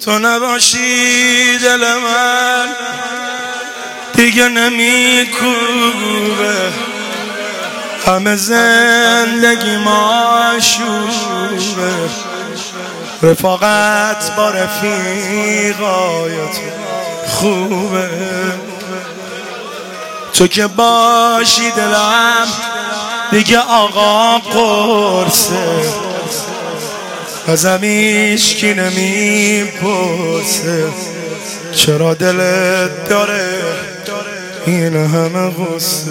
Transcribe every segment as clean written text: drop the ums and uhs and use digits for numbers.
تو نباشی دل من دیگه نمیکوبه، همه زندگی معشوقه. رفاقت با رفیقایت خوبه، تو که باشی دلم دیگه آقا قرصه، ازم هیچکی نمیپرسه چرا دلت داره این همه غصه.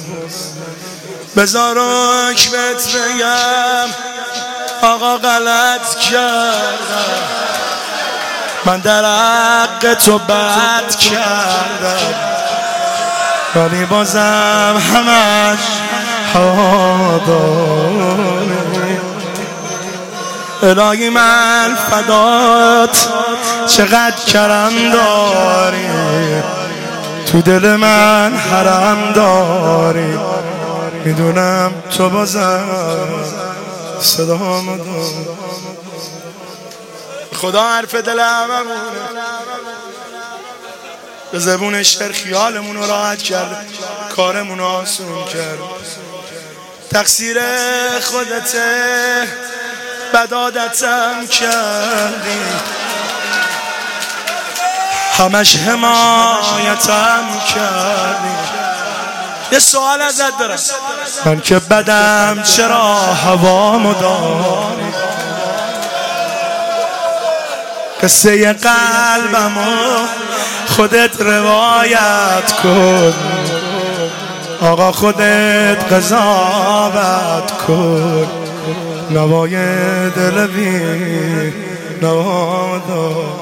بذار رک بهت بگم آقا غلط کردم، من در حق تو بد کردم، ولی بازم همش هوا داره. الهی من فدات چقدر کرم داری، تو دل من حرم داری، میدونم تو بازم صدامو داری. خدا حرف دل هممونه، به زبون شعر خیالمون رو راحت کرد، کارمون رو آسون کرد. تقصیر خودته، بد عادتم کردی، همش حمایتم کردی. یه سوال ازت دارم، من که بدم چرا هوامو داری؟ قصه قلبمو خودت روایت کن، آقا خودت قضاوت کن، نوای دل بی نوا دار.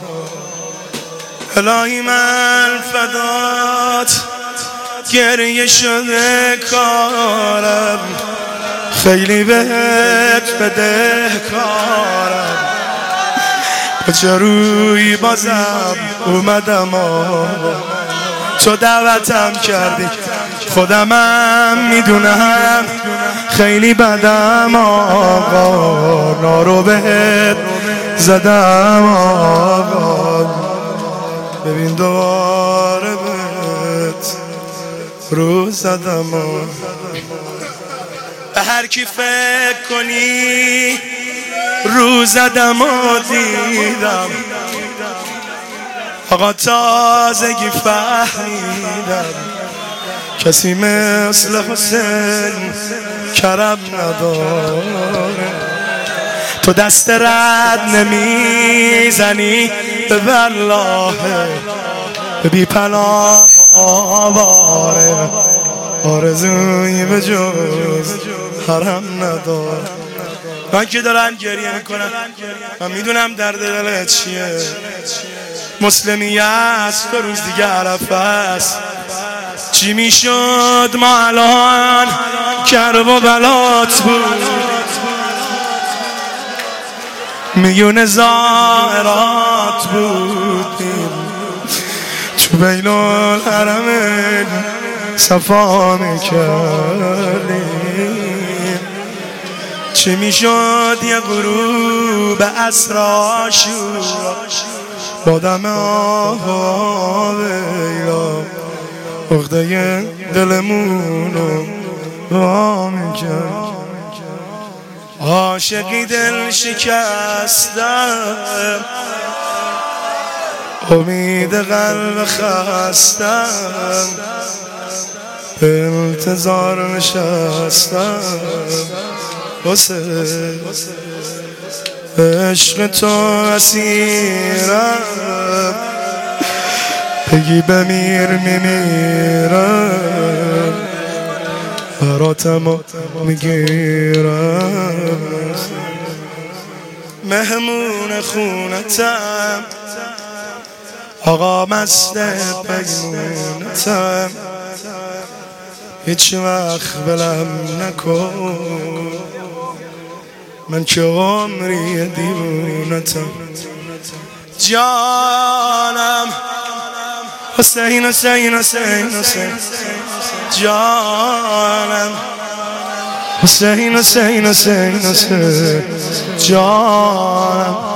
الهی من فدات گریه شده کارم، خیلی بهت بدهکارم، چه روی بازم اومدم تو دعوتم کردی، خودمم میدونم خیلی بدم آقا، نارو بهت زدم آقا، ببین دوباره بهت رو زدم آقا. به هر کی فکر کنی رو زدم و دیدم، آقا تازگی فهمیدم کسی مثل حسین کرم نداره. تو دست رد نمیزنی به والله، به بی پناه آواره، آرزویی به جز حرم نداره. من که دارن گریه میکنم، من میدونم درد دلت چیه. مسلمیه است، 2 روز دیگه عرفه است، چی میشد ما الان کرب و بلات بود، میون زائرات بودیم، تو بین الحرمین صفا میکردیم. چی میشد یه غروب عصر عاشورا با دم آها ویلا، عقده دلمونو وا میکرد. عاشقی دل شکستم، امید قلب خستم، به انتظار نشستم واسه عشق تو اسیرم، بگی بمیر میمیرم، براتم میگیرم، مهمون خونتم، آقا مست پیمونتم، هیچ وقت ولم نکن، من که عمری دیوونتم. جانم حسین حسین حسین حسین، جانم حسین حسین حسین حسین، جانم